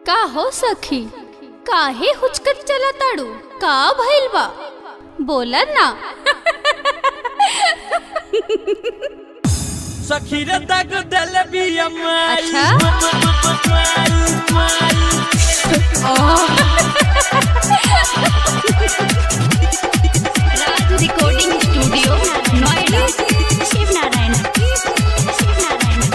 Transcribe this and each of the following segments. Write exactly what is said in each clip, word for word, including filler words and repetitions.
का हो सखी काहे हुचकत चला ताड़ू का भइल बा बोला ना। सखी रे दाग दल बिया माई। अच्छा राज रिकॉर्डिंग स्टूडियो नोएडा शिव नारायण शिव नारायण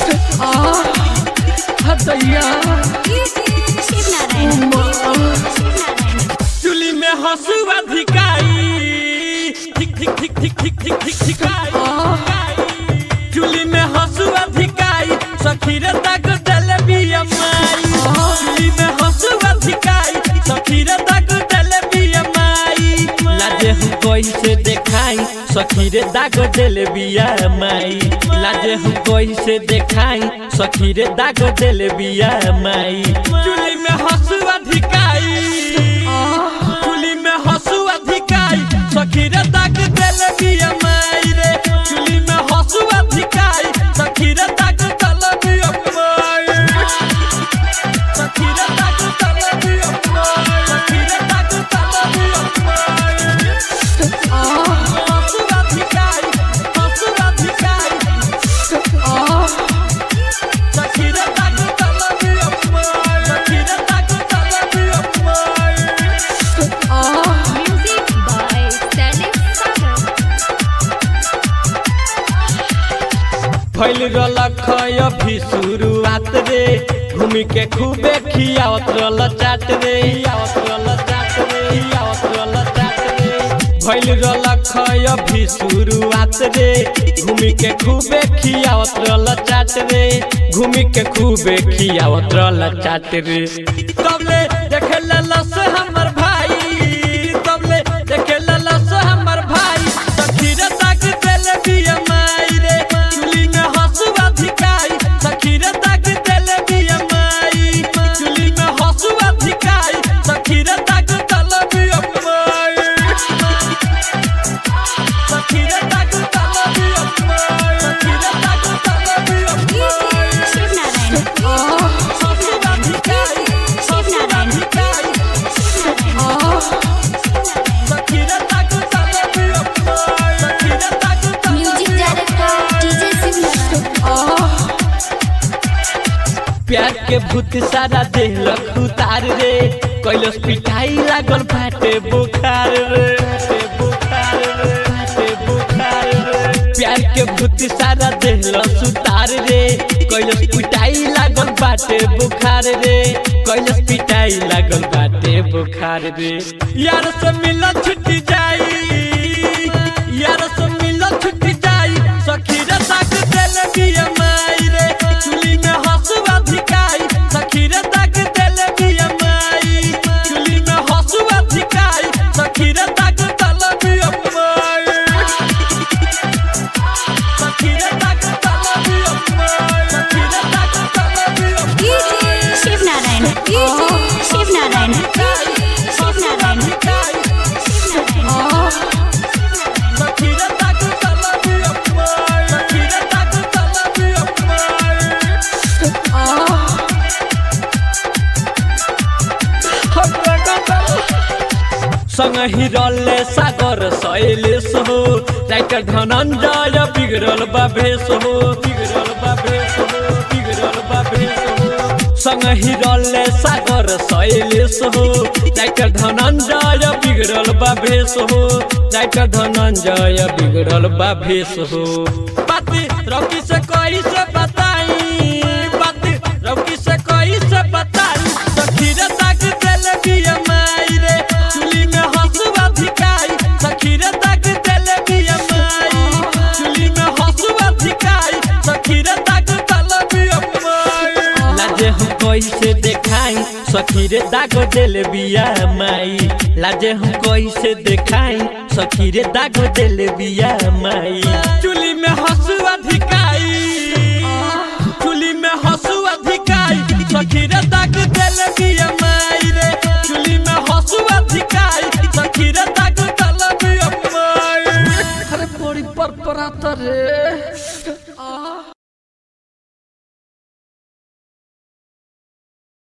हदैया शिव नारायण शिव नारायण चुली में हंसुआ धिकाई ठीक ठीक ठीक ठीक ठीक ठीक ठीक धिकाई चुली में हंसुआ धिकाई सखी रे दाग दल बिया माई। चुली में हंसुआ धिकाई सखी रे दाग दल बिया माई। लाजे हम कैसे देखाई सखी रे दाग दल बिया माई। लाजे हम कैसे देखाई सखी रे दाग दल बिया माई। चुली में हंसुआ धिकाई चुली में हंसुआ धिकाई सखी रे दाग दल बिया माई रे। चुली में हंसुआ धिकाई सखी रे दाग दल बिया माई। सखी रे दाग दल बिया माई। सखी रे दाग दल बिया माई। हंसुआ धिकाई हंसुआ धिकाई सखी रे दाग दल बिया माई। सखी रे दाग दल बिया माई। म्यूजिक बाय सैलिम सागर फैल रलख अभी शुरुआत रे घूमी के खूबे खियावत रल चाट रे खियावत रल चाट रे खियावत रल चाट रे। फैल रलख अभी शुरुआत रे घूमी के खूबे खियावत रल चाट रे घूमी के खूबे खियावत रल चाट रे। तबले देखे ललस हमर भाई तबले देखे ललस हमर भाई सखी रे दाग दल बिया माई रे। चुली में हंसुआ धिकाई सखी रे दाग दल बिया माई। चुली में हंसुआ धिकाई सखी रे दाग दल बिया माई। सखी रे दाग दल बिया माई। सखी रे दाग दल बिया माई। शिव नारायण हंसुआ धिकाई हंसुआ धिकाई सखी रे दाग दल बिया माई। सखी रे दाग दल music director DJ Shiv Narayan प्यार के भूत सारा देहलक उतार रे कैलस पिटाई लागल फाटे बुखार रे फाटे बुखार रे फाटे बुखार रे। प्यार के भूत सारा देहलस उतार रे कैलस पिटाई लागल बाटे बुखार रे कैलस पिटाई लागल बाटे बुखार रे। यार से मिल छुट जाई यार से मिल छुट जाई सखी रे दाग दल बिया माई रे। चुली में हंसुआ धिकाई सखी रे दाग दल बिया माई। चुली में हंसुआ धिकाई सखी रे दाग दल बिया माई। सखी रे दाग दल बिया माई। सखी रे दाग दल बिया माई। शिव नारायण शिव नारायण शिव नारायण शिव नारायण सखी रे दाग दल बिया माई। सखी रे दाग दल बिया माई। संग हिरले सागर शैलेश हो राइटर धनंजय बिगड़ल बा भेष हो बिगड़ल बा भेष हो बिगड़ल बा भेष हो। संग हिरले सागर शैलेश हो राइटर धनंजय बिगड़ल बा भेष हो राइटर धनंजय बिगड़ल बा भेष हो। बात रौकी से कही से बताई बात रौकी से कही से बताई सखी रे दाग दल बिया माई रे। चुली में हंसुआ धिकाई सखी रे दाग दल बिया माई। चुली में हंसुआ धिकाई सखी रे दाग दल बिया माई। लाजे हम कैसे देखाई सखी रे दाग दल बिया माई। लाजे हम कैसे देखाई सखी रे दाग दल बिया माई। चुली में हंसुआ धिकाई चुली में हंसुआ धिकाई सखी रे दाग दल बिया